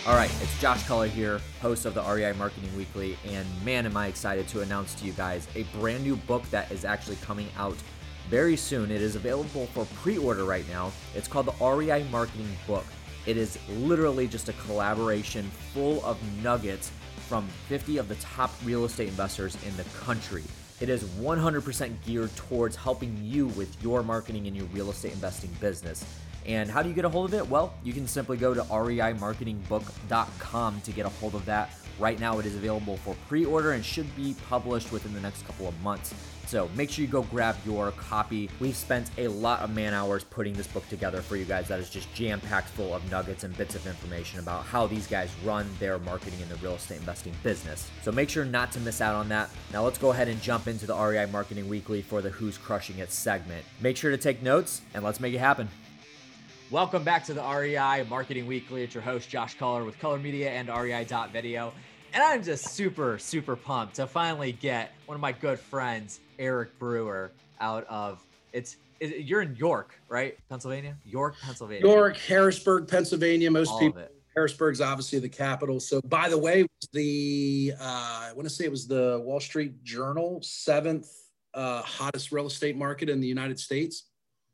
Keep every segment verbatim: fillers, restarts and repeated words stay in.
All right, it's Josh Culler here, host of the R E I Marketing Weekly, and man, am I excited to announce to you guys a brand new book that is actually coming out very soon. It is available for pre-order right now. It's called the R E I Marketing Book. It is literally just a collaboration full of nuggets from fifty of the top real estate investors in the country. It is one hundred percent geared towards helping you with your marketing and your real estate investing business. And how do you get a hold of it? Well, you can simply go to R E I marketing book dot com to get a hold of that. Right now it is available for pre-order and should be published within the next couple of months. So make sure you go grab your copy. We've spent a lot of man hours putting this book together for you guys that is just jam-packed full of nuggets and bits of information about how these guys run their marketing in the real estate investing business. So make sure not to miss out on that. Now let's go ahead and jump into the R E I Marketing Weekly for the Who's Crushing It segment. Make sure to take notes and let's make it happen. Welcome back to the R E I Marketing Weekly. It's your host, Josh Culler with Culler Media and R E I dot video. And I'm just super, super pumped to finally get one of my good friends, Eric Brewer, out of, it's, it, you're in York, right? Pennsylvania? York, Pennsylvania. York, Harrisburg, Pennsylvania. Most All people, of it. Harrisburg's obviously the capital. So by the way, it was the, uh, I want to say it was the Wall Street Journal, seventh uh, hottest real estate market in the United States.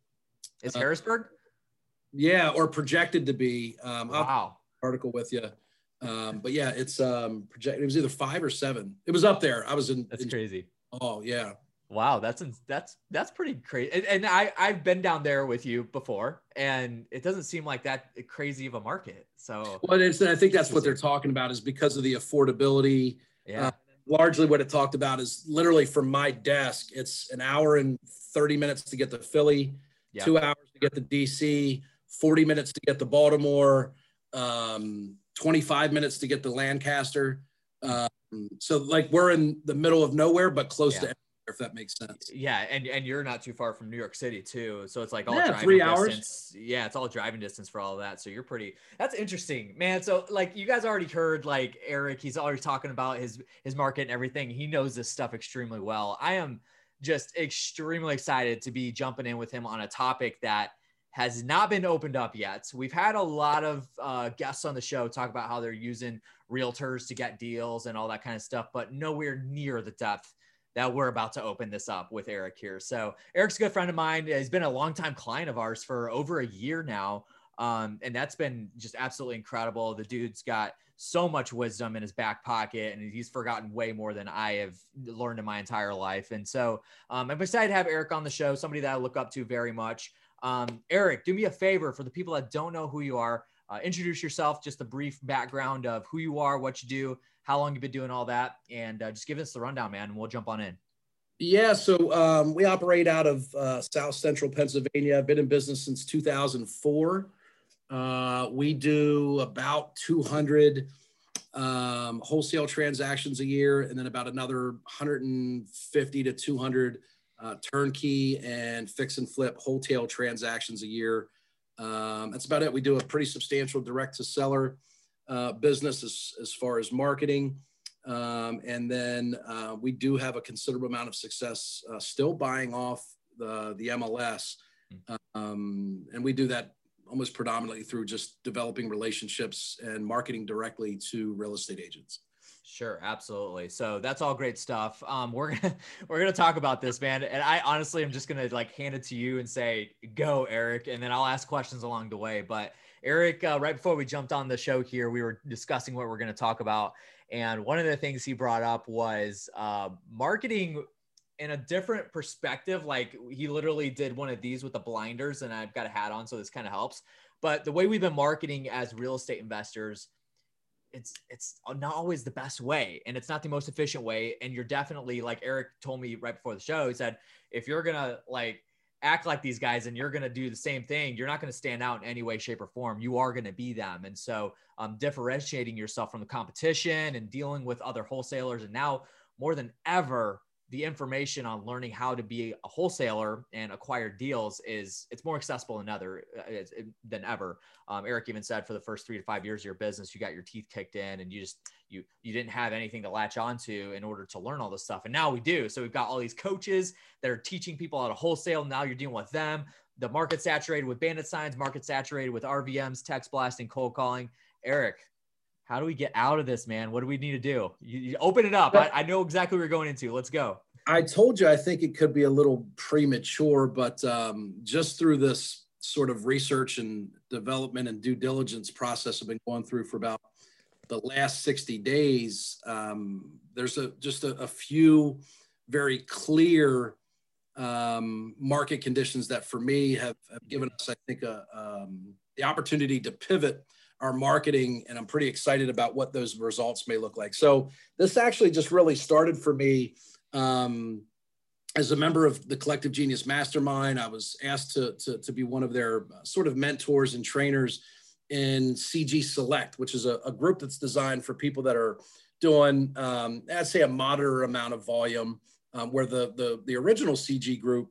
Is Uh, Harrisburg? Yeah, or projected to be. Um, I'll Wow. have an article with you. Um, but yeah, it's um, projected. It was either five or seven. It was up there. I was in. That's in, crazy. Oh yeah. Wow, that's that's that's pretty crazy. And, and I I've been down there with you before, and it doesn't seem like that crazy of a market. So Well, it's, I think that's what they're talking about is because of the affordability. yeah, Uh, largely what it talked about is literally from my desk, it's an hour and thirty minutes to get to Philly, yeah. two hours to get to D C, forty minutes to get to Baltimore, um, twenty-five minutes to get to Lancaster. Um, so like we're in the middle of nowhere, but close Yeah. to everywhere, if that makes sense. Yeah, and and you're not too far from New York City too, so it's like all Yeah, driving three distance. Yeah, it's all driving distance for all of that. So you're pretty. That's interesting, man. So like you guys already heard like Eric, he's already talking about his his market and everything. He knows this stuff extremely well. I am just extremely excited to be jumping in with him on a topic that has not been opened up yet. We've had a lot of uh, guests on the show talk about how they're using realtors to get deals and all that kind of stuff, but nowhere near the depth that we're about to open this up with Eric here. So Eric's a good friend of mine. He's been a longtime client of ours for over a year now. Um, and that's been just absolutely incredible. The dude's got so much wisdom in his back pocket, and he's forgotten way more than I have learned in my entire life. And so um, I'm excited to have Eric on the show, somebody that I look up to very much. Um, Eric, do me a favor for the people that don't know who you are. Uh, introduce yourself, just a brief background of who you are, what you do, how long you've been doing all that, and uh, just give us the rundown, man, and we'll jump on in. Yeah, so um, we operate out of uh, South Central Pennsylvania. I've been in business since two thousand four. Uh, we do about two hundred um, wholesale transactions a year, and then about another one hundred fifty to two hundred uh, turnkey and fix and flip wholesale transactions a year. Um, that's about it. We do a pretty substantial direct to seller uh, business as, as far as marketing. Um, and then uh, we do have a considerable amount of success uh, still buying off the, the M L S. Um, and we do that almost predominantly through just developing relationships and marketing directly to real estate agents. Sure, absolutely. So that's all great stuff. Um, we're gonna we're gonna talk about this, man. And I honestly am just gonna like hand it to you and say, "Go, Eric," and then I'll ask questions along the way. But Eric, uh, right before we jumped on the show here, we were discussing what we're gonna talk about, and one of the things he brought up was uh, marketing in a different perspective. Like he literally did one of these with the blinders, and I've got a hat on, so this kind of helps. But the way we've been marketing as real estate investors, it's it's not always the best way, and it's not the most efficient way. And you're definitely, like Eric told me right before the show, he said, if you're gonna like act like these guys and you're gonna do the same thing, you're not gonna stand out in any way, shape, or form. You are gonna be them. And so um, differentiating yourself from the competition and dealing with other wholesalers, and now more than ever, the information on learning how to be a wholesaler and acquire deals is it's more accessible than other than ever. Um, Eric even said for the first three to five years of your business, you got your teeth kicked in and you just, you, you didn't have anything to latch onto in order to learn all this stuff. And now we do. So we've got all these coaches that are teaching people how to wholesale. Now you're dealing with them. The market's saturated with bandit signs, market saturated with R V Ms, text blasting, cold calling. Eric, how do we get out of this, man? What do we need to do? You, you open it up. I, I know exactly what you're going into. Let's go. I told you, I think it could be a little premature, but um, just through this sort of research and development and due diligence process I've been going through for about the last sixty days, um, there's a, just a, a few very clear um, market conditions that for me have, have given us, I think, a, um, the opportunity to pivot our marketing. And I'm pretty excited about what those results may look like. So this actually just really started for me um, as a member of the Collective Genius Mastermind. I was asked to, to, to be one of their sort of mentors and trainers in C G Select, which is a, a group that's designed for people that are doing, um, I'd say, a moderate amount of volume, um, where the, the, the original C G group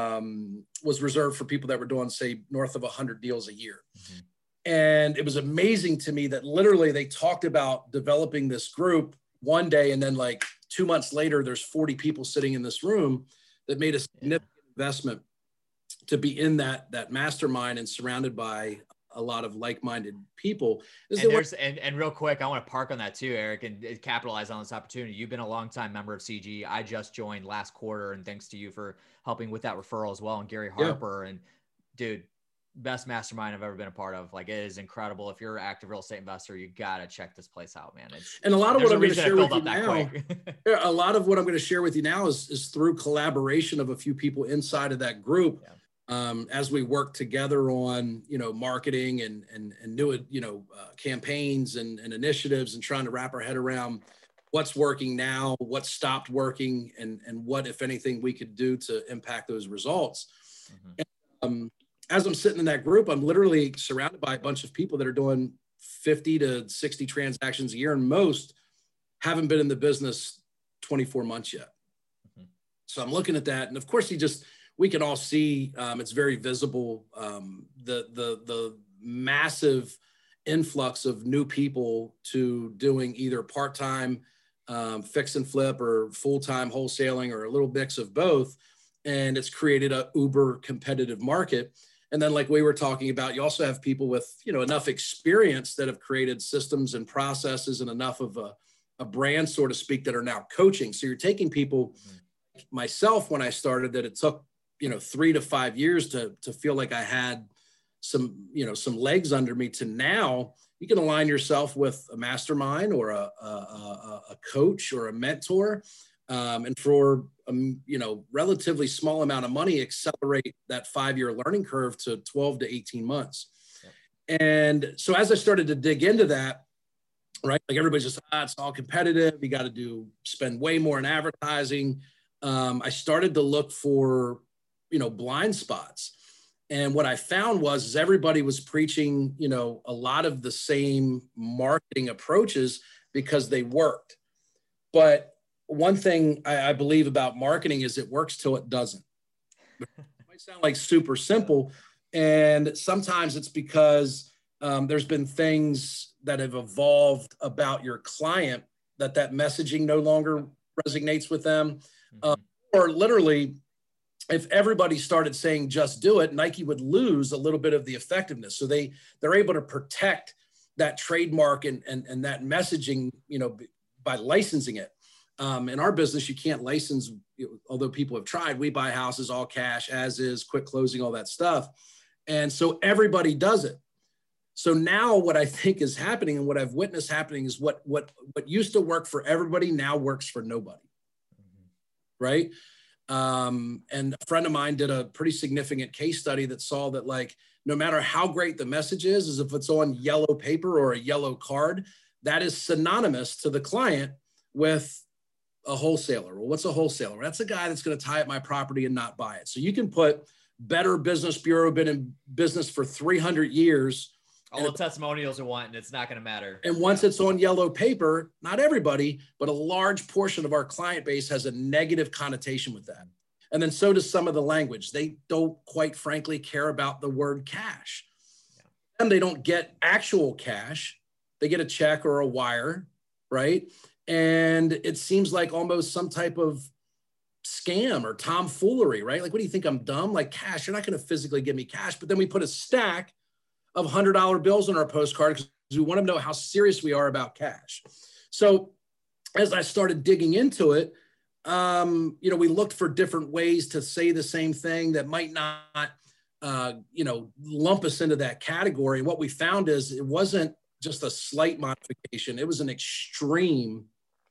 um, was reserved for people that were doing, say, north of one hundred deals a year. Mm-hmm. And it was amazing to me that literally they talked about developing this group one day, and then like two months later, there's forty people sitting in this room that made a significant yeah. investment to be in that, that mastermind and surrounded by a lot of like-minded people. And, there's, and, and real quick, I want to park on that too, Eric, and capitalize on this opportunity. You've been a longtime member of C G. I just joined last quarter, and thanks to you for helping with that referral as well. And Gary Harper, yeah. and dude, best mastermind I've ever been a part of. Like, it is incredible. If you're an active real estate investor, you got to check this place out, man. It's, and a lot of what I'm going to share with you now, a lot of what I'm going to share with you now is, is through collaboration of a few people inside of that group. Yeah. Um, as we work together on, you know, marketing and, and, and new, you know, uh, campaigns and, and initiatives, and trying to wrap our head around what's working now, what stopped working, and, and what, if anything, we could do to impact those results. Mm-hmm. And, um, as I'm sitting in that group, I'm literally surrounded by a bunch of people that are doing fifty to sixty transactions a year, and most haven't been in the business twenty-four months yet. Mm-hmm. So I'm looking at that. And of course, you just, we can all see, um, it's very visible, um, the, the, the massive influx of new people to doing either part-time um, fix and flip or full-time wholesaling, or a little mix of both. And it's created a uber competitive market. And then, like we were talking about, you also have people with, you know, enough experience that have created systems and processes and enough of a, a brand, so to speak, that are now coaching. So you're taking people, mm-hmm. myself, when I started, that it took, you know, three to five years to, to feel like I had some, you know, some legs under me, to now you can align yourself with a mastermind or a, a, a, a coach or a mentor. Um, and for, um, you know, relatively small amount of money, accelerate that five-year learning curve to twelve to eighteen months. Yep. And so as I started to dig into that, right, like everybody's just, ah, it's all competitive. You got to do, spend way more in advertising. Um, I started to look for, you know, blind spots. And what I found was, is everybody was preaching, you know, a lot of the same marketing approaches because they worked. But one thing I, I believe about marketing is it works till it doesn't. It might sound like super simple. And sometimes it's because um, there's been things that have evolved about your client that that messaging no longer resonates with them. Mm-hmm. Uh, or literally, if everybody started saying, just do it, Nike would lose a little bit of the effectiveness. So they, they're able to protect that trademark and, and, and that messaging, you know, by licensing it. Um, in our business, you can't license, although people have tried. We buy houses all cash, as is, quick closing, all that stuff. And so everybody does it. So now what I think is happening, and what I've witnessed happening, is what, what, what used to work for everybody now works for nobody. Mm-hmm. Right? Um, and a friend of mine did a pretty significant case study that saw that, like, no matter how great the message is, is if it's on yellow paper or a yellow card, that is synonymous to the client with a wholesaler. Well, what's a wholesaler? That's a guy that's going to tie up my property and not buy it. So you can put Better Business Bureau, been in business for three hundred years. All the testimonials are wanting, it's not going to matter. And once it's on yellow paper, not everybody, but a large portion of our client base has a negative connotation with that. And then so does some of the language. They don't, quite frankly, care about the word cash. Yeah. And they don't get actual cash. They get a check or a wire, right? And it seems like almost some type of scam or tomfoolery, right? Like, what do you think, I'm dumb? Like, cash, you're not going to physically give me cash. But then we put a stack of one hundred dollar bills on our postcard because because we want them to know how serious we are about cash. So as I started digging into it, um, you know, we looked for different ways to say the same thing that might not, uh, you know, lump us into that category. And what we found is it wasn't just a slight modification. It was an extreme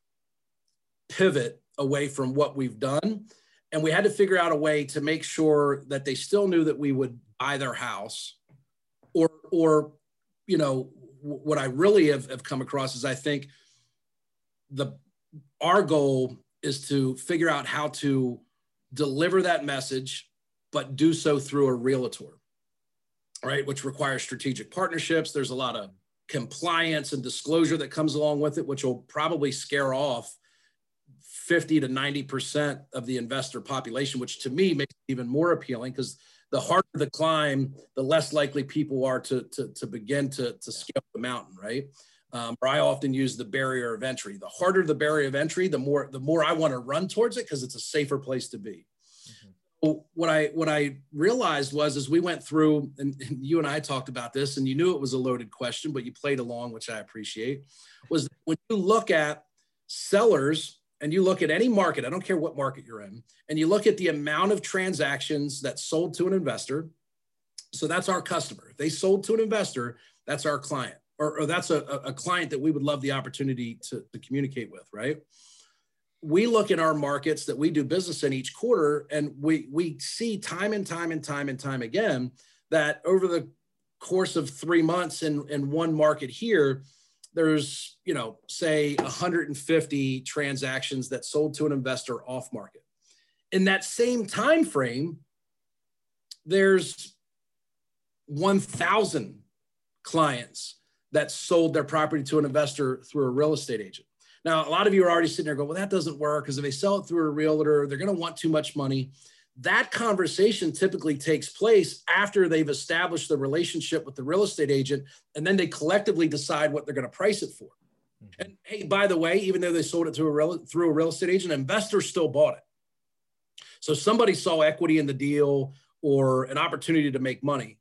pivot away from what we've done. And we had to figure out a way to make sure that they still knew that we would buy their house, or, or, you know, what I really have, have come across is I think the, our goal is to figure out how to deliver that message, but do so through a realtor, right? Which requires strategic partnerships. There's a lot of compliance and disclosure that comes along with it, which will probably scare off fifty to ninety percent of the investor population, which to me makes it even more appealing, because the harder the climb, the less likely people are to, to, to begin to, to scale the mountain, right? Um, or I often use the barrier of entry. The harder the barrier of entry, the more the more I want to run towards it, because it's a safer place to be. Mm-hmm. So what I what I realized was, as we went through, and, and you and I talked about this, and you knew it was a loaded question, but you played along, which I appreciate, was when you look at sellers and you look at any market, I don't care what market you're in, and you look at the amount of transactions that sold to an investor, so that's our customer. If they sold to an investor, that's our client. Or, or that's a, a client that we would love the opportunity to, to communicate with, right? We look in our markets that we do business in each quarter, and we, we see time and time and time and time again that over the course of three months in, in one market here, there's, you know, say one hundred fifty transactions that sold to an investor off market. In that same time frame, there's one thousand clients that sold their property to an investor through a real estate agent. Now, a lot of you are already sitting there going, well, that doesn't work, because if they sell it through a realtor, they're going to want too much money. That conversation typically takes place after they've established the relationship with the real estate agent, and then they collectively decide what they're going to price it for. Mm-hmm. And hey, by the way, even though they sold it to a real, through a real estate agent, investors still bought it. So somebody saw equity in the deal or an opportunity to make money.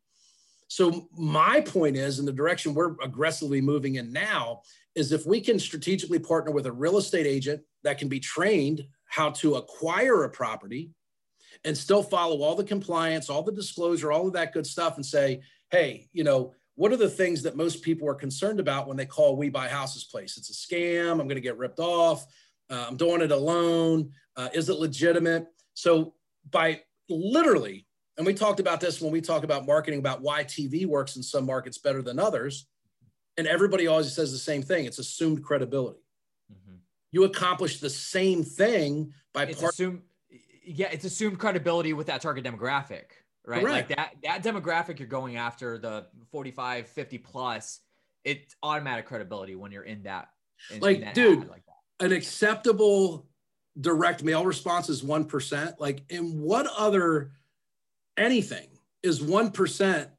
So my point is, in the direction we're aggressively moving in now, is if we can strategically partner with a real estate agent that can be trained how to acquire a property and still follow all the compliance, all the disclosure, all of that good stuff, and say, hey, you know, what are the things that most people are concerned about when they call We Buy Houses place? It's a scam. I'm going to get ripped off. Uh, I'm doing it alone. Uh, is it legitimate? So by literally, and we talked about this when we talk about marketing, about why T V works in some markets better than others. And everybody always says the same thing. It's assumed credibility. Mm-hmm. You accomplish the same thing by it's part- assumed, yeah, it's assumed credibility with that target demographic, right? Correct. Like that, that demographic you're going after, the forty-five, fifty plus, it's automatic credibility when you're in that. In, like, in that dude, like that. An acceptable direct mail response is one percent. Like, in what other anything is one percent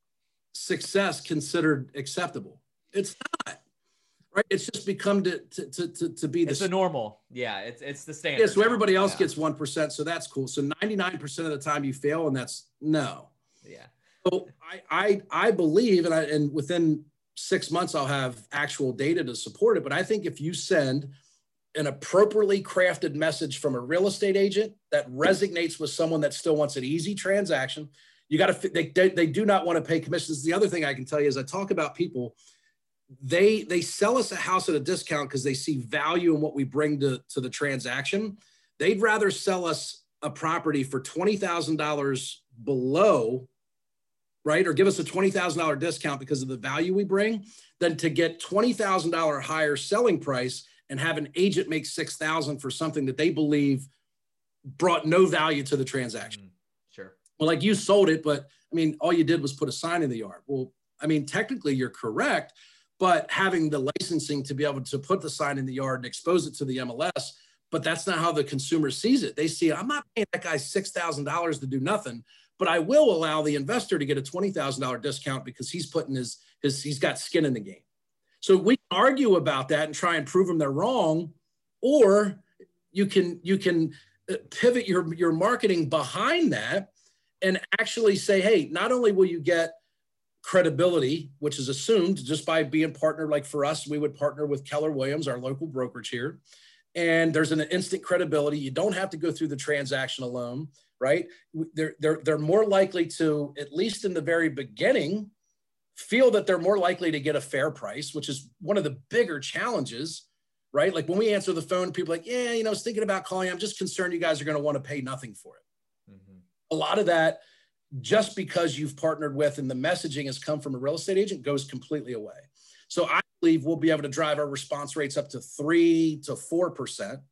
success considered acceptable? It's not, right? It's just become to, to, to, to be the- It's the normal. Yeah, it's it's the standard. Yeah, so everybody else yeah. gets one percent, so that's cool. So ninety-nine percent of the time you fail, and that's no. Yeah. So I, I, I believe, and, I, and within six months, I'll have actual data to support it, but I think if you send an appropriately crafted message from a real estate agent that resonates with someone that still wants an easy transaction, you got to, they, they, they do not want to pay commissions. The other thing I can tell you is I talk about people, they, they sell us a house at a discount because they see value in what we bring to, to the transaction. They'd rather sell us a property for twenty thousand dollars below, right? Or give us a twenty thousand dollars discount because of the value we bring, than to get twenty thousand dollars higher selling price and have an agent make six thousand dollars for something that they believe brought no value to the transaction. Mm, sure. Well, like, you sold it, but I mean, all you did was put a sign in the yard. Well, I mean, technically you're correct, but having the licensing to be able to put the sign in the yard and expose it to the M L S, but that's not how the consumer sees it. They see, I'm not paying that guy six thousand dollars to do nothing, but I will allow the investor to get a twenty thousand dollars discount because he's putting his, his, he's got skin in the game. So we can argue about that and try and prove them they're wrong, or you can, you can pivot your, your marketing behind that and actually say, hey, not only will you get credibility, which is assumed just by being partnered. Like for us, we would partner with Keller Williams, our local brokerage here. And there's an instant credibility. You don't have to go through the transaction alone, right? They're, they're, they're more likely to, at least in the very beginning, feel that they're more likely to get a fair price, which is one of the bigger challenges, right? Like when we answer the phone, people are like, yeah, you know, I was thinking about calling. I'm just concerned you guys are going to want to pay nothing for it. Mm-hmm. A lot of that, just because you've partnered with and the messaging has come from a real estate agent, goes completely away. So I believe we'll be able to drive our response rates up to three to four percent.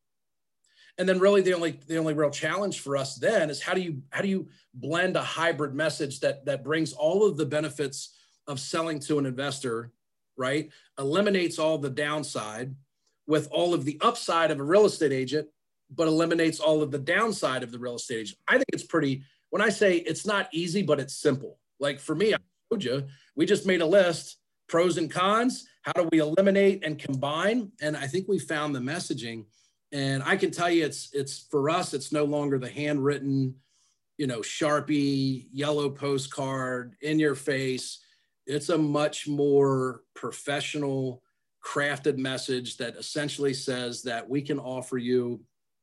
And then really the only the only real challenge for us then is how do you how do you blend a hybrid message that that brings all of the benefits of selling to an investor, right? Eliminates all the downside with all of the upside of a real estate agent, but eliminates all of the downside of the real estate agent. I think it's pretty, when I say it's not easy, but it's simple. Like for me, I told you, we just made a list, pros and cons. How do we eliminate and combine? And I think we found the messaging. And I can tell you, it's it's for us, it's no longer the handwritten, you know, Sharpie, yellow postcard, in your face. It's a much more professional, crafted message that essentially says that we can offer you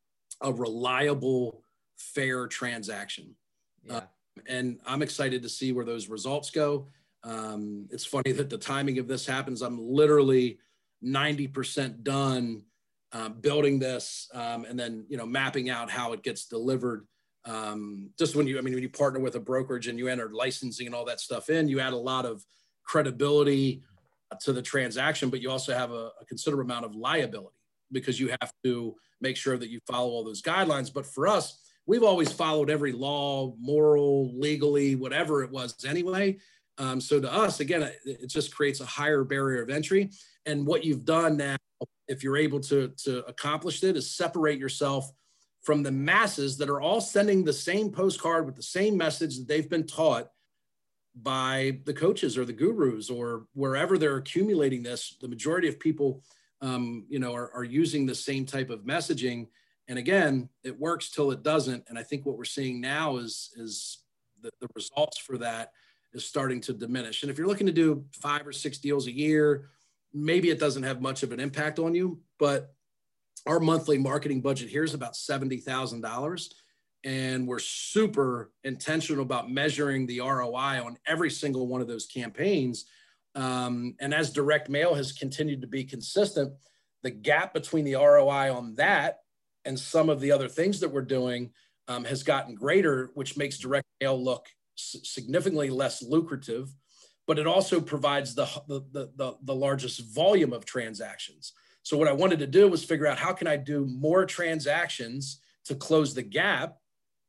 a reliable, fair transaction. Yeah. Uh, and I'm excited to see where those results go. Um, it's funny that the timing of this happens. I'm literally ninety percent done uh, building this um, and then, you know, mapping out how it gets delivered. Um, just when you, I mean, when you partner with a brokerage and you enter licensing and all that stuff in, you add a lot of credibility to the transaction, but you also have a, a considerable amount of liability because you have to make sure that you follow all those guidelines. But for us, we've always followed every law, moral, legally, whatever it was anyway. Um, so to us, again, it, it just creates a higher barrier of entry. And what you've done now, if you're able to, to accomplish it, is separate yourself from the masses that are all sending the same postcard with the same message that they've been taught by the coaches or the gurus or wherever they're accumulating this. The majority of people, um, you know, are, are using the same type of messaging. And again, it works till it doesn't. And I think what we're seeing now is, is the, the results for that is starting to diminish. And if you're looking to do five or six deals a year, maybe it doesn't have much of an impact on you, but our monthly marketing budget here is about seventy thousand dollars. And we're super intentional about measuring the R O I on every single one of those campaigns. Um, and as direct mail has continued to be consistent, the gap between the R O I on that and some of the other things that we're doing um, has gotten greater, which makes direct mail look s- significantly less lucrative, but it also provides the, the, the, the, the largest volume of transactions. So what I wanted to do was figure out how can I do more transactions to close the gap,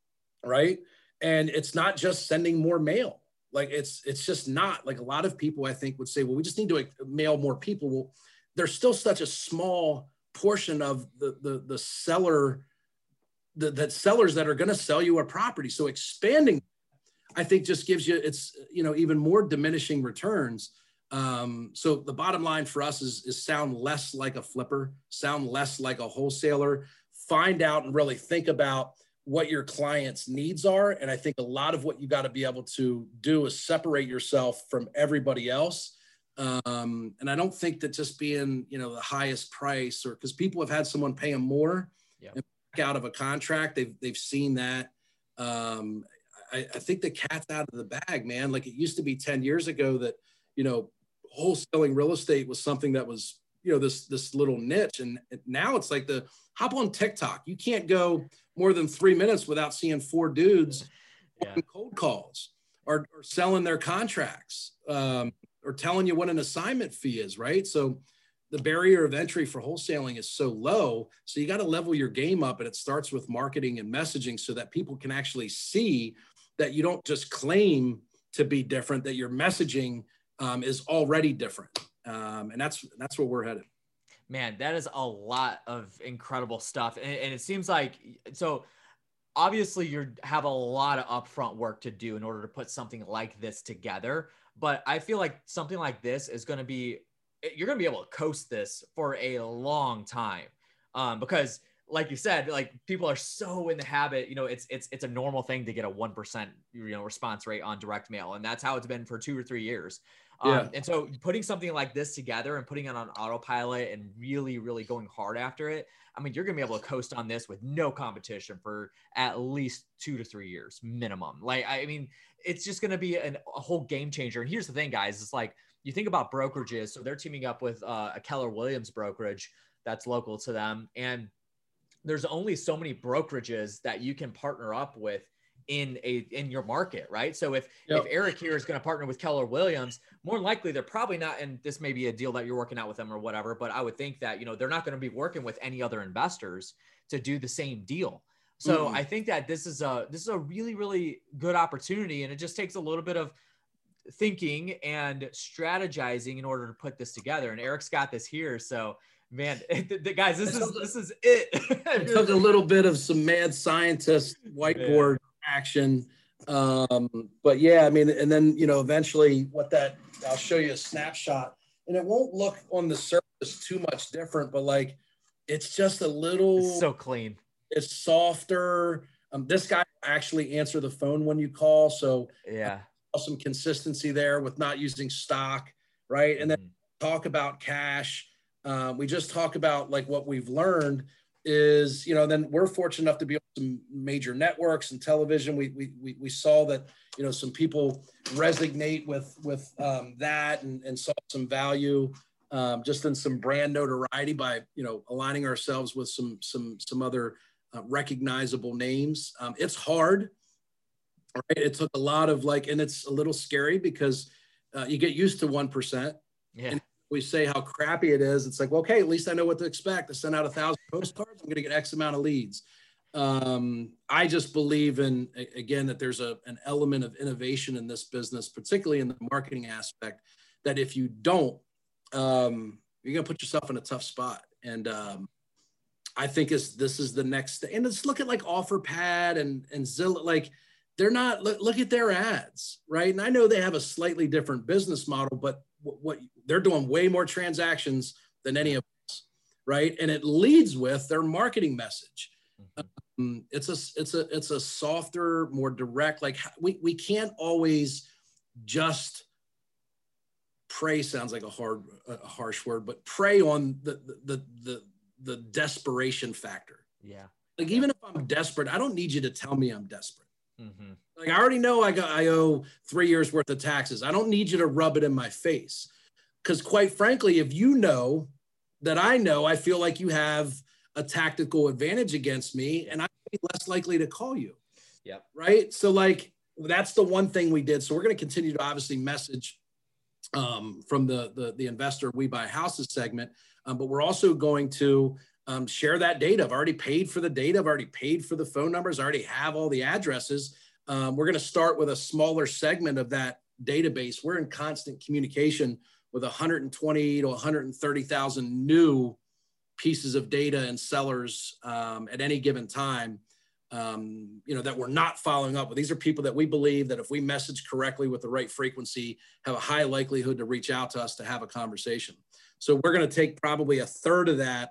right? And it's not just sending more mail. Like it's, it's just not. Like a lot of people I think would say, well, we just need to like, mail more people. Well, there's still such a small portion of the, the, the seller, the, that sellers that are going to sell you a property. So expanding, I think just gives you, it's, you know, even more diminishing returns. Um, so the bottom line for us is, is sound less like a flipper, sound less like a wholesaler, find out and really think about what your client's needs are. And I think a lot of what you got to be able to do is separate yourself from everybody else. Um, and I don't think that just being, you know, the highest price or because people have had someone pay them more yep. and back out of a contract. They've, they've seen that. Um, I, I think the cat's out of the bag, man. Like it used to be ten years ago that, you know, wholesaling real estate was something that was, you know, this, this little niche. And now it's like the hop on TikTok. You can't go more than three minutes without seeing four dudes yeah. cold calls or, or selling their contracts um, or telling you what an assignment fee is, right? So the barrier of entry for wholesaling is so low. So you got to level your game up, and it starts with marketing and messaging so that people can actually see that you don't just claim to be different, that your messaging um, is already different. Um, and that's, that's where we're headed. Man, that is a lot of incredible stuff. And, and it seems like, so obviously you have a lot of upfront work to do in order to put something like this together. But I feel like something like this is going to be, you're going to be able to coast this for a long time. Um, because like you said, like people are so in the habit, you know, it's, it's, it's a normal thing to get a one percent, you know, response rate on direct mail. And that's how it's been for two or three years. Yeah. Um, and so putting something like this together and putting it on autopilot and really, really going hard after it, I mean, you're going to be able to coast on this with no competition for at least two to three years minimum. Like, I mean, it's just going to be an, a whole game changer. And here's the thing, guys, it's like, you think about brokerages. So they're teaming up with uh, a Keller Williams brokerage that's local to them. And there's only so many brokerages that you can partner up with in a, in your market. Right. So if, yep. if Eric here is going to partner with Keller Williams, more likely they're probably not, and this may be a deal that you're working out with them or whatever, but I would think that, you know, they're not going to be working with any other investors to do the same deal. So mm. I think that this is a, this is a really, really good opportunity. And it just takes a little bit of thinking and strategizing in order to put this together. And Eric's got this here. So man, the, the guys, this is, this is it. It took a little bit of some mad scientist whiteboard man. action. Um, but yeah, I mean, and then, you know, eventually what that, I'll show you a snapshot and it won't look on the surface too much different, but like, it's just a little, it's so clean. It's softer. Um, this guy actually answer the phone when you call. So yeah, uh, some consistency there with not using stock. Right. And then mm. talk about cash. Um, we just talk about like what we've learned is, you know, then we're fortunate enough to be on some major networks and television. We, we, we, we saw that, you know, some people resonate with, with um, that and, and saw some value um, just in some brand notoriety by, you know, aligning ourselves with some, some, some other uh, recognizable names. Um, it's hard. Right? It took a lot of like, and it's a little scary because uh, you get used to one percent. Yeah. And we say how crappy it is. It's like, well, okay, at least I know what to expect. I send out a thousand postcards. I'm going to get X amount of leads. Um, I just believe in, again, that there's a, an element of innovation in this business, particularly in the marketing aspect, that if you don't, um, you're going to put yourself in a tough spot. And um, I think it's, this is the next, and let's look at like OfferPad and, and Zillow, like they're not, look, look at their ads, right? And I know they have a slightly different business model, but what, what they're doing way more transactions than any of us, right? And it leads with their marketing message. Mm-hmm. Um, it's a it's a it's a softer, more direct. Like we we can't always just prey. Sounds like a hard, a harsh word, but prey on the the the the desperation factor. Yeah. Like even if I'm desperate, I don't need you to tell me I'm desperate. Mm-hmm. Like I already know I got I owe three years worth of taxes. I don't need you to rub it in my face. Because quite frankly, if you know that I know, I feel like you have a tactical advantage against me and I'm less likely to call you. Yep. Right. So like, that's the one thing we did. So we're going to continue to obviously message um, from the, the, the investor We Buy Houses segment. Um, but we're also going to um, share that data. I've already paid for the data. I've already paid for the phone numbers. I already have all the addresses. Um, we're going to start with a smaller segment of that database. We're in constant communication with one hundred twenty to one hundred thirty thousand new pieces of data and sellers um, at any given time, um, you know, that we're not following up with. These are people that we believe that if we message correctly with the right frequency, have a high likelihood to reach out to us to have a conversation. So we're going to take probably a third of that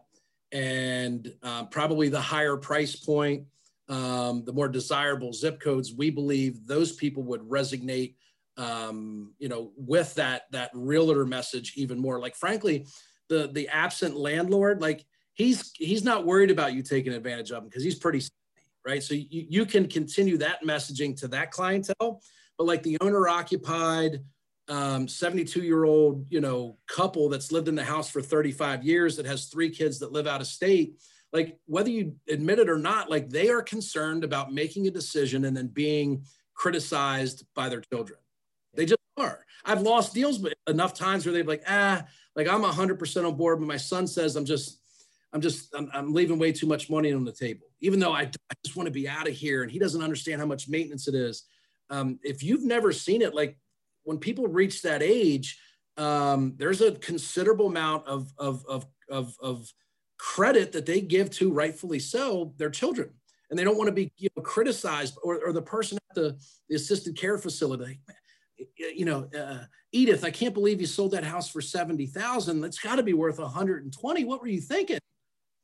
and uh, probably the higher price point, um, the more desirable zip codes, we believe those people would resonate um, you know, with that, that realtor message even more. Like, frankly, the, the absent landlord, like he's, he's not worried about you taking advantage of him because he's pretty, right? So you, you can continue that messaging to that clientele, but like the owner occupied um, seventy-two year old, you know, couple that's lived in the house for thirty-five years that has three kids that live out of state, like whether you admit it or not, like they are concerned about making a decision and then being criticized by their children. They just are. I've lost deals enough times where they're like, ah, like I'm one hundred percent on board, but my son says I'm just, I'm just, I'm, I'm leaving way too much money on the table, even though I, I just want to be out of here. And he doesn't understand how much maintenance it is. Um, if you've never seen it, like when people reach that age, um, there's a considerable amount of, of, of, of, of credit that they give to, rightfully so, their children. And they don't want to be, you know, criticized or, or the person at the, the assisted care facility. You know, uh, Edith, I can't believe you sold that house for seventy thousand. That's got to be worth one hundred twenty. What were you thinking?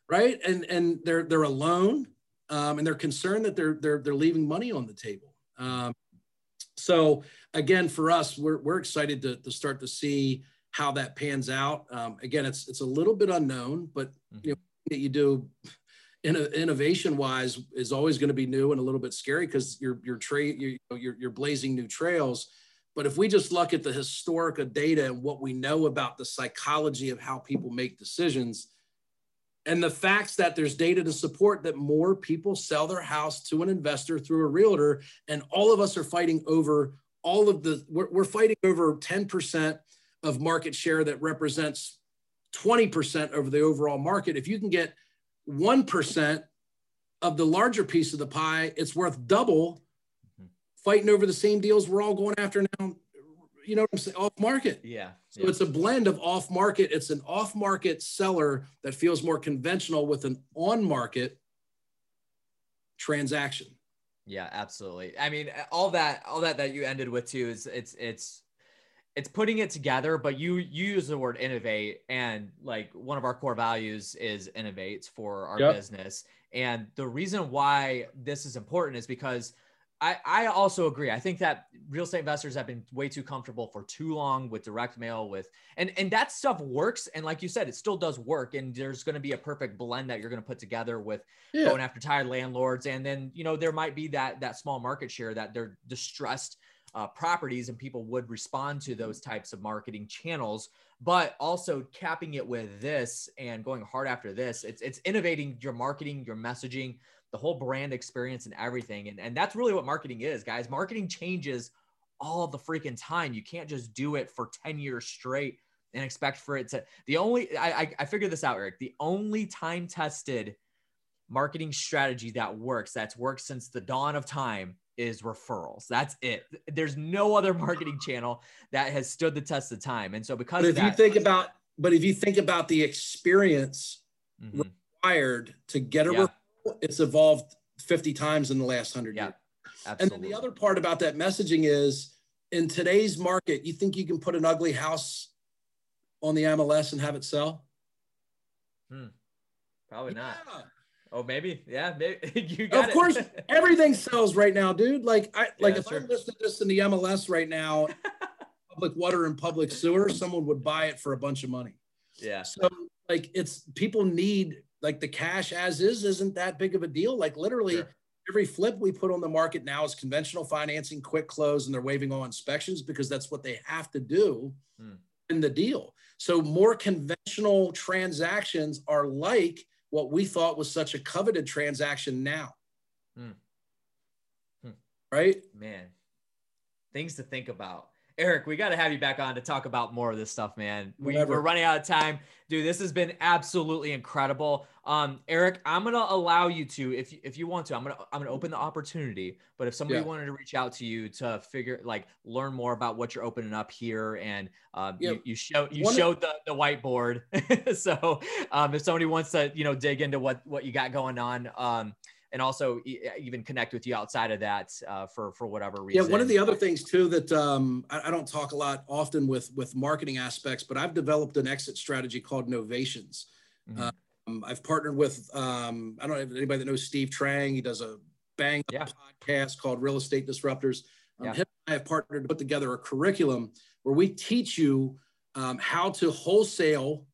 right? And and they're they're alone, um, and they're concerned that they're they're they're leaving money on the table. Um, so again, for us, we're we're excited to to start to see how that pans out. Um, again, it's it's a little bit unknown, but you know that you do in innovation wise is always going to be new and a little bit scary because you're you're tra- you're, you're you're blazing new trails. But if we just look at the historical data and what we know about the psychology of how people make decisions, and the facts that there's data to support that more people sell their house to an investor through a realtor, and all of us are fighting over all of the, we're, we're fighting over ten percent of market share that represents twenty percent over the overall market. If you can get one percent of the larger piece of the pie, it's worth double fighting over the same deals we're all going after now, you know what I'm saying, off market. Yeah. So yeah. it's a blend of off market. It's an off market seller that feels more conventional with an on market transaction. Yeah, absolutely. I mean, all that, all that, that you ended with too, is it's, it's, it's putting it together, but you, you use the word innovate, and like one of our core values is innovate for our yep. business. And the reason why this is important is because I, I also agree. I think that real estate investors have been way too comfortable for too long with direct mail, with, and, and that stuff works. And like you said, it still does work. And there's going to be a perfect blend that you're going to put together with yeah. going after tired landlords. And then, you know, there might be that, that small market share that they're distressed uh, properties, and people would respond to those types of marketing channels, but also capping it with this and going hard after this. It's, it's innovating your marketing, your messaging, the whole brand experience and everything. And, and that's really what marketing is, guys. Marketing changes all the freaking time. You can't just do it for ten years straight and expect for it to, the only, I, I, I figured this out, Eric, the only time tested marketing strategy that works, that's worked since the dawn of time, is referrals. That's it. There's no other marketing channel that has stood the test of time. And so because but of if that, you think about, but if you think about the experience mm-hmm. required to get a yeah. referral, it's evolved fifty times in the last hundred yeah, years. Absolutely. And then the other part about that messaging is, in today's market, you think you can put an ugly house on the M L S and have it sell? Hmm. Probably yeah. not. Oh, maybe. Yeah. Maybe. You got of it. course, everything sells right now, dude. Like, I like yeah, if sure. I listed this in the M L S right now, public water and public sewer, someone would buy it for a bunch of money. Yeah. So like, it's, people need, like, the cash as is isn't that big of a deal. Like, literally sure. every flip we put on the market now is conventional financing, quick close, and they're waiving all inspections because that's what they have to do hmm. in the deal. So more conventional transactions are like what we thought was such a coveted transaction now. Hmm. Hmm. Right? Man, things to think about. Eric, we got to have you back on to talk about more of this stuff, man. We, we're running out of time. Dude, this has been absolutely incredible. Um, Eric, I'm going to allow you to, if you, if you want to, I'm going to, I'm going to open the opportunity, but if somebody yeah. wanted to reach out to you to figure, like, learn more about what you're opening up here, and um, yeah. you, you showed, you One showed the, the whiteboard. So um, if somebody wants to, you know, dig into what, what you got going on, um, and also even connect with you outside of that uh, for, for whatever reason. Yeah, one of the other things too that um, I, I don't talk a lot often with, with marketing aspects, but I've developed an exit strategy called Novations. Mm-hmm. Um, I've partnered with, um, I don't know if anybody that knows Steve Trang. He does a bang yeah. podcast called Real Estate Disruptors. Um, yeah. Him and I have partnered to put together a curriculum where we teach you um, how to wholesale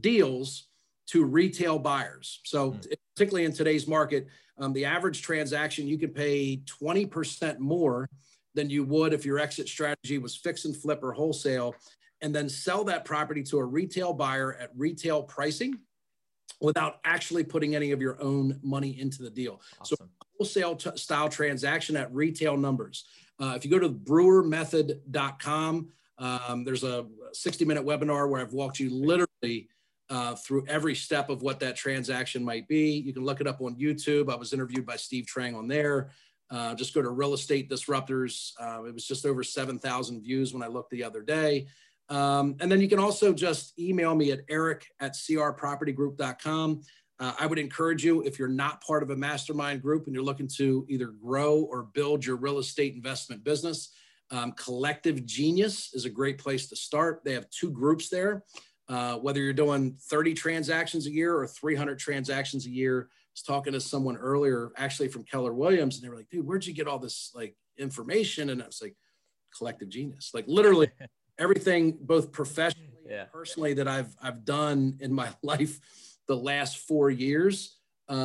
deals to retail buyers. So mm. particularly in today's market, Um, the average transaction, you could pay twenty percent more than you would if your exit strategy was fix and flip or wholesale, and then sell that property to a retail buyer at retail pricing without actually putting any of your own money into the deal. Awesome. So wholesale t- style transaction at retail numbers. Uh, if you go to brewer method dot com, um, there's a sixty minute webinar where I've walked you literally Uh, through every step of what that transaction might be. You can look it up on YouTube. I was interviewed by Steve Trang on there. Uh, just go to Real Estate Disruptors. Uh, it was just over seven thousand views when I looked the other day. Um, and then you can also just email me at eric at c r property group dot com. Uh, I would encourage you, if you're not part of a mastermind group and you're looking to either grow or build your real estate investment business, um, Collective Genius is a great place to start. They have two groups there. Uh, whether you're doing thirty transactions a year or three hundred transactions a year. I was talking to someone earlier, actually from Keller Williams, and they were like, dude, where'd you get all this like information? And I was like, Collective Genius, like literally everything, both professionally yeah. and personally that I've, I've done in my life the last four years.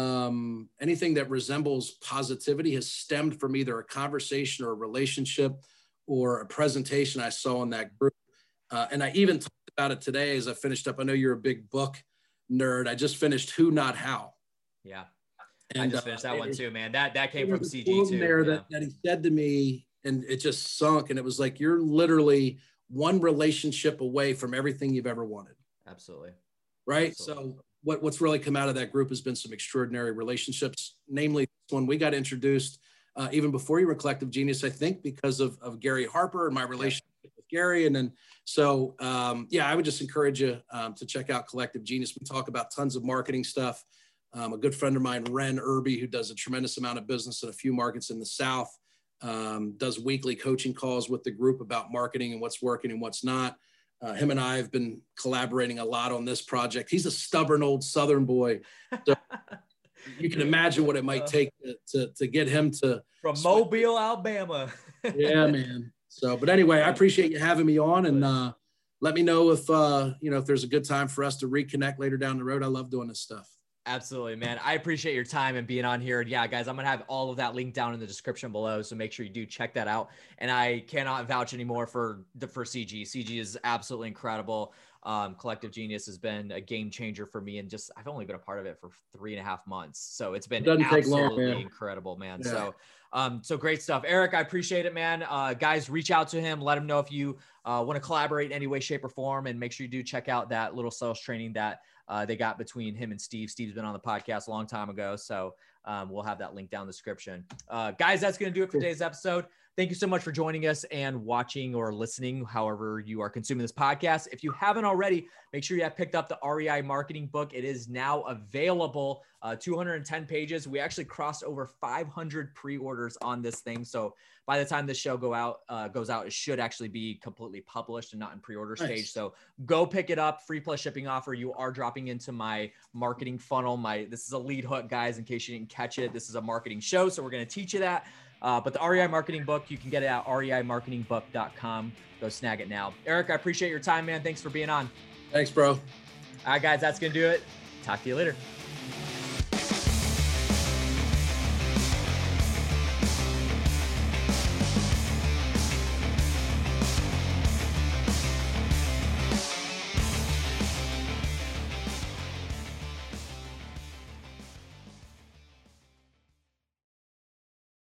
Um, anything that resembles positivity has stemmed from either a conversation or a relationship or a presentation I saw in that group. Uh, and I even talked about it today as I finished up. I know you're a big book nerd. I just finished Who Not How. Yeah. And, I just finished that uh, one too, man. That that came from C G too. There yeah. that, that he said to me, and it just sunk. And it was like, you're literally one relationship away from everything you've ever wanted. Absolutely. Right. Absolutely. So what, what's really come out of that group has been some extraordinary relationships, namely when we got introduced, uh, even before you were Collective Genius, I think because of, of Gary Harper and my relationship yeah. with Gary. And then, so um, yeah, I would just encourage you um, to check out Collective Genius. We talk about tons of marketing stuff. Um, a good friend of mine, Ren Irby, who does a tremendous amount of business in a few markets in the South, um, does weekly coaching calls with the group about marketing and what's working and what's not. Uh, him and I have been collaborating a lot on this project. He's a stubborn old Southern boy. So you can imagine what it might take to, to, to get him to. From Mobile, Alabama. Yeah, man. So, but anyway, I appreciate you having me on, and uh, let me know if, uh, you know, if there's a good time for us to reconnect later down the road. I love doing this stuff. Absolutely, man. I appreciate your time and being on here. And yeah, guys, I'm going to have all of that linked down in the description below. So make sure you do check that out. And I cannot vouch anymore for the, for C G. C G is absolutely incredible. Um, Collective Genius has been a game changer for me. And just, I've only been a part of it for three and a half months. So it's been it absolutely long, man. incredible, man. Yeah. So, um, so great stuff. Eric, I appreciate it, man. Uh, guys, reach out to him. Let him know if you uh, want to collaborate in any way, shape, or form. And make sure you do check out that little sales training that Uh, they got between him and Steve. Steve's been on the podcast a long time ago. So um, we'll have that link down in the description. Uh, guys, that's going to do it for today's episode. Thank you so much for joining us and watching or listening, however you are consuming this podcast. If you haven't already, make sure you have picked up the R E I marketing book. It is now available, uh, two hundred ten pages. We actually crossed over five hundred pre-orders on this thing. So by the time this show go out, uh, goes out, it should actually be completely published and not in pre-order nice. stage. So go pick it up. Free plus shipping offer. You are dropping into my marketing funnel. My This is a lead hook, guys, in case you didn't catch it. This is a marketing show, so we're going to teach you that. Uh, but the R E I marketing book, you can get it at R E I marketing book dot com. Go snag it now. Eric, I appreciate your time, man. Thanks for being on. Thanks, bro. All right, guys, that's going to do it. Talk to you later.